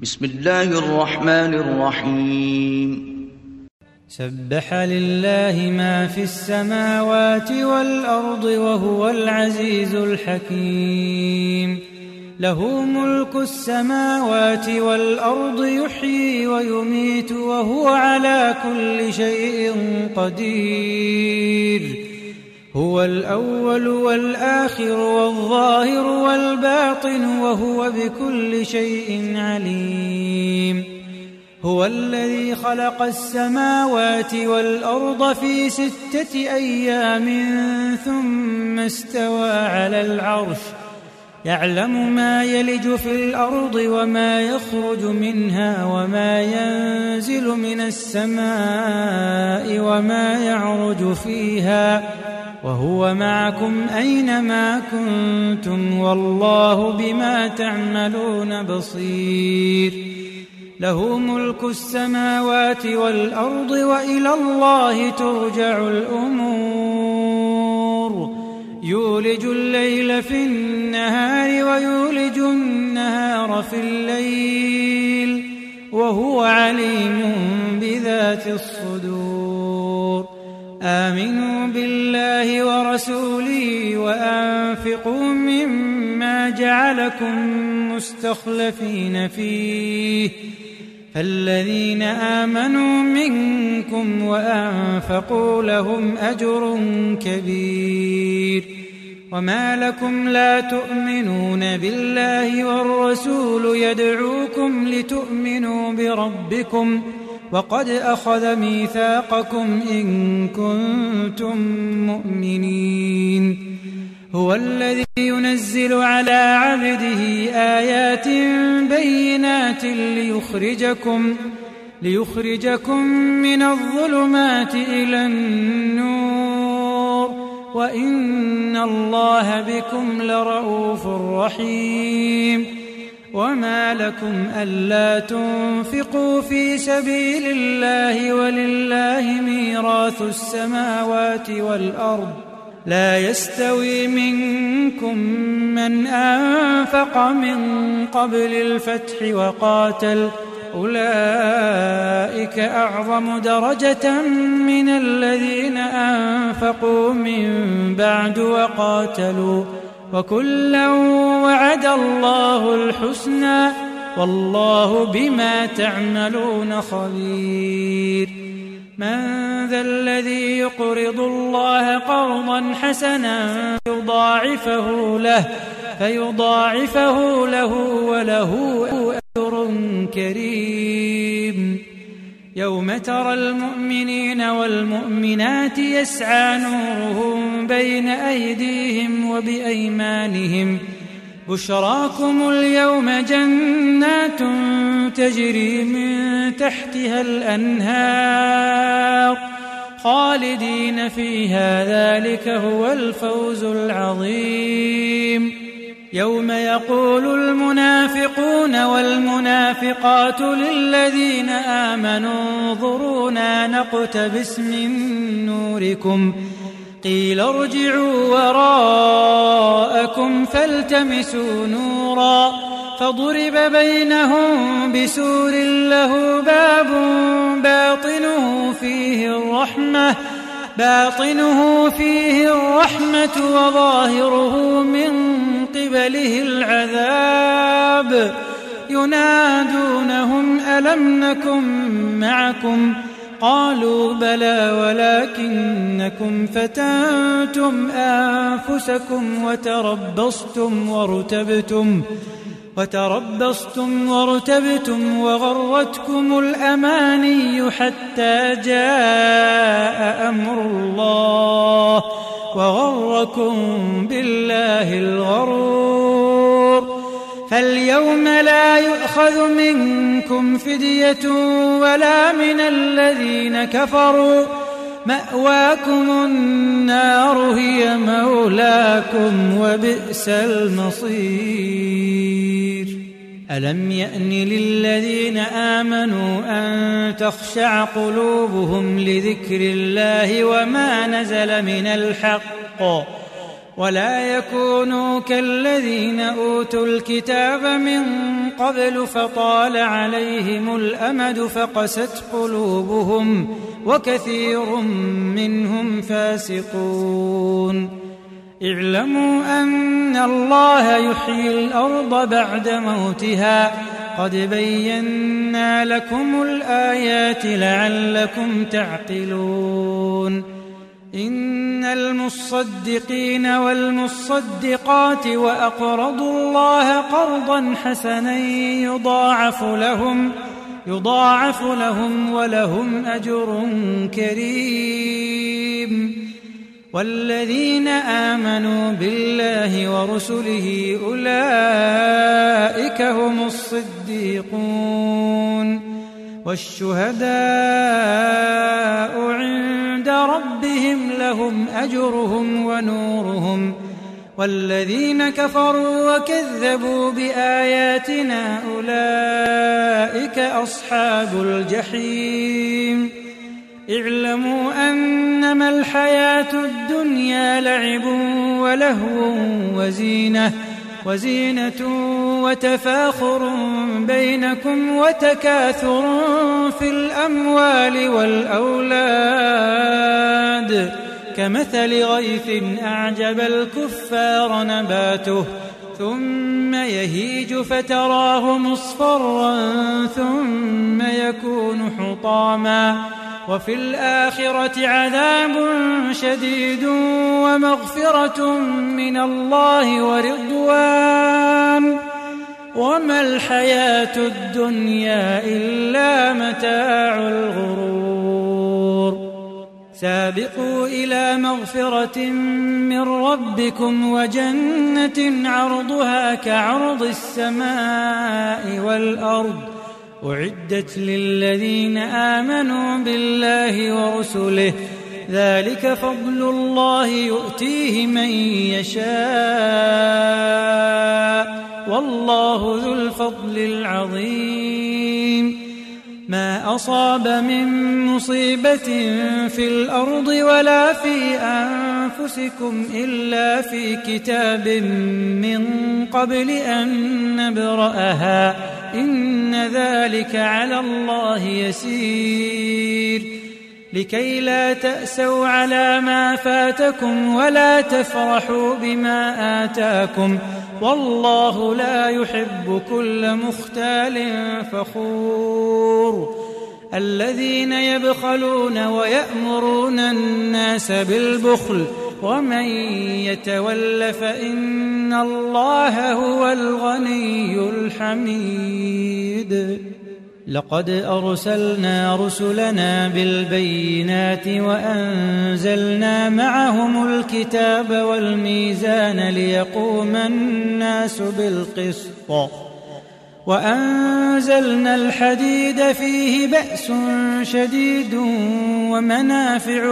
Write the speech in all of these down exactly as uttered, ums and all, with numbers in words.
بسم الله الرحمن الرحيم. سبح لله ما في السماوات والأرض وهو العزيز الحكيم. له ملك السماوات والأرض يحيي ويميت وهو على كل شيء قدير. هو الأول والآخر والظاهر والباطن وهو بكل شيء عليم. هو الذي خلق السماوات والأرض في ستة أيام ثم استوى على العرش يعلم ما يلج في الأرض وما يخرج منها وما ينزل من السماء وما يعرج فيها وهو معكم أينما كنتم والله بما تعملون بصير. له ملك السماوات والأرض وإلى الله ترجع الأمور. يولج الليل في النهار ويولج النهار في الليل وهو عليم بذات الصدور. آمنوا بالله ورسوله وأنفقوا مما جعلكم مستخلفين فيه فالذين آمنوا منكم وأنفقوا لهم أجر كبير. وما لكم لا تؤمنون بالله والرسول يدعوكم لتؤمنوا بربكم وقد أخذ ميثاقكم إن كنتم مؤمنين. هو الذي ينزل على عبده آيات بينات ليخرجكم, ليخرجكم من الظلمات إلى النور وإن الله بكم لرءوف رحيم. وما لكم ألا تنفقوا في سبيل الله ولله ميراث السماوات والأرض لا يستوي منكم من أنفق من قبل الفتح وقاتل أولئك أعظم درجة من الذين أنفقوا من بعد وقاتلوا وكلا وعد الله الحسنى والله بما تعملون خبير. من ذا الذي يقرض الله قرضا حسنا يضاعفه له فيضاعفه له وله أجر كريم. يوم ترى المؤمنين والمؤمنات يسعى نورهم بين أيديهم وبأيمانهم بشراكم اليوم جنات تجري من تحتها الأنهار خالدين فيها ذلك هو الفوز العظيم. يوم يقول المنافقون والمنافقات للذين آمنوا انظرونا نقتبس من نوركم قيل ارجعوا وراءكم فالتمسوا نورا فضرب بينهم بسور له باب باطنه فيه الرحمة باطنه فيه الرحمة وظاهره من قبله العذاب ينادونهم ألم نكن معكم قالوا بلى ولكنكم فتنتم أنفسكم وتربصتم وارتبتم وتربصتم وارتبتم وغرتكم الأماني حتى جاء أمر الله وغركم بالله الغرور. فاليوم لا يؤخذ منكم فدية ولا من الذين كفروا مأواكم النار هي مولاكم وبئس المصير. ألم يأن للذين آمنوا أن تخشع قلوبهم لذكر الله وما نزل من الحق ولا يكونوا كالذين أوتوا الكتاب من قبل فطال عليهم الأمد فقست قلوبهم وكثير منهم فاسقون اعلموا أن الله يحيي الأرض بعد موتها قد بينا لكم الآيات لعلكم تعقلون إن المصدقين والمصدقات وأقرضوا الله قرضا حسنا يضاعف لهم يضاعف لهم ولهم أجر كريم والذين آمنوا بالله ورسله أولئك هم الصديقون والشهداء عند ربهم لهم أجرهم ونورهم والذين كفروا وكذبوا بآياتنا أولئك أصحاب الجحيم اعلموا أنما الحياة الدنيا لعب ولهو وزينة وزينة وتفاخر بينكم وتكاثر في الأموال والأولاد كمثل غيث أعجب الكفار نباته ثم يهيج فتراه مصفرا ثم يكون حطاما وفي الآخرة عذاب شديد ومغفرة من الله ورضوان وما الحياة الدنيا إلا متاع الغرور سابقوا إلى مغفرة من ربكم وجنة عرضها كعرض السماء والأرض أعدت للذين آمنوا بالله ورسله ذلك فضل الله يؤتيه من يشاء والله ذو الفضل العظيم ما أصاب من مصيبة في الأرض ولا في أنفسكم إلا في كتاب من قبل أن نبرأها إن ذلك على الله يسير لكي لا تأسوا على ما فاتكم ولا تفرحوا بما آتاكم والله لا يحب كل مختال فخور الذين يبخلون ويأمرون الناس بالبخل ومن يتول فإن الله هو الغني الحميد لقد أرسلنا رسلنا بالبينات وأنزلنا معهم الكتاب والميزان ليقوم الناس بالقسط وأنزلنا الحديد فيه بأس شديد ومنافع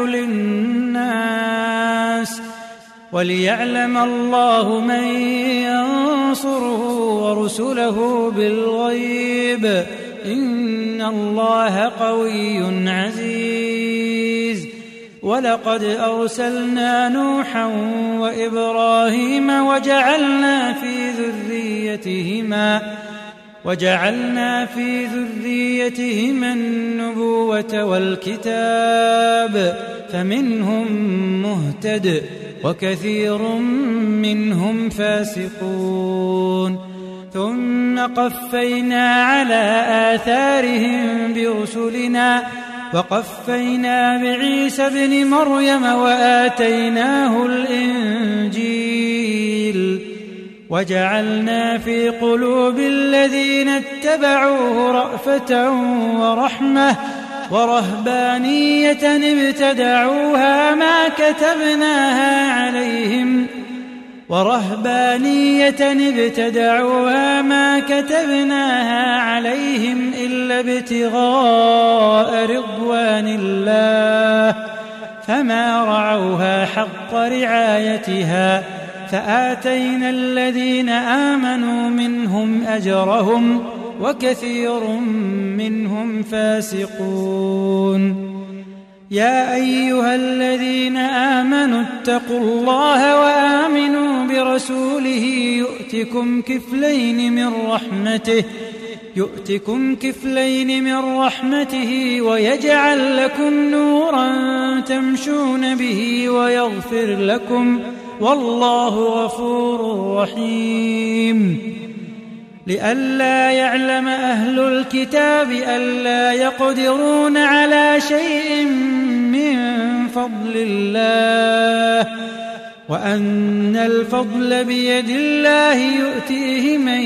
للناس وليعلم الله من ينصره ورسله بالغيب إن الله قوي عزيز ولقد أرسلنا نوحا وإبراهيم وجعلنا في ذريتهما وجعلنا في ذريتهما النبوة والكتاب فمنهم مهتد وكثير منهم فاسقون ثم قفينا على آثارهم برسلنا وقفينا بعيسى ابن مريم وآتيناه الإنجيل وجعلنا في قلوب الذين اتبعوه رأفة ورحمة ورهبانية ابتدعوها ما كتبناها عليهم ورهبانية ابتدعوها ما كتبناها عليهم إلا ابتغاء رضوان الله فما رعوها حق رعايتها فآتينا الذين آمنوا منهم أجرهم وكثير منهم فاسقون يا أيها الذين آمنوا اتقوا الله وآمنوا برسوله يؤتكم كفلين من رحمته يؤتكم كفلين من رحمته ويجعل لكم نورا تمشون به ويغفر لكم والله غفور رحيم. لئلا يعلم أهل الكتاب ألا يقدرون على شيء من فضل الله وأن الفضل بيد الله يؤتيه من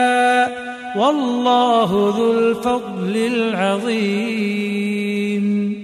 يشاء والله ذو الفضل العظيم.